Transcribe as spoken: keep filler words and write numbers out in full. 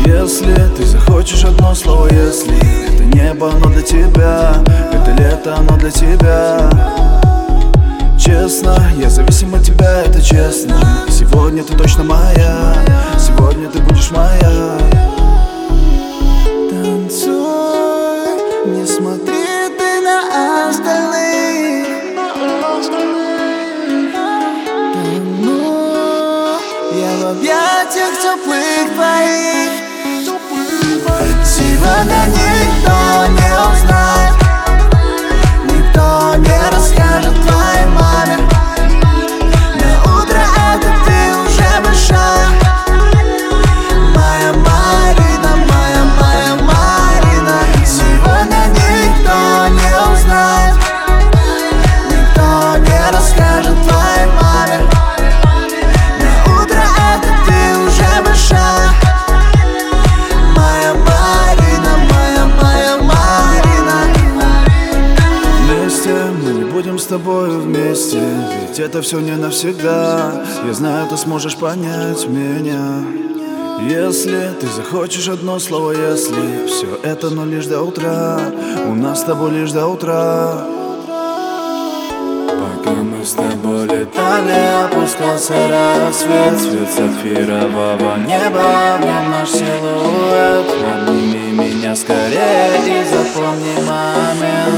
Если ты захочешь одно слово, если это небо, оно для тебя, это лето, оно для тебя. Честно, я зависим от тебя, это честно. Сегодня ты точно моя, сегодня ты будешь моя. Танцуй, не смотри ты на остальных. Тону я в объятиях теплых твоих. Сегодня никто не узнает, никто не расскажет твоей маме. На утро это ты уже большая. Моя Марина, моя, моя Марина. Сегодня никто не узнает, никто не расскажет твоей маме. На утро это ты уже большая. Моя Марина, моя, моя Марина. Вместе мы не будем с тобой вместе, ведь это все не навсегда. Я знаю, ты сможешь понять меня. Если ты захочешь одно слово, если все это, но лишь до утра. У нас с тобой лишь до утра. Пока мы с тобой летали, опускался рассвет. Свет сапфирового неба, в нем наш силуэт. Обними меня скорее и запомни момент.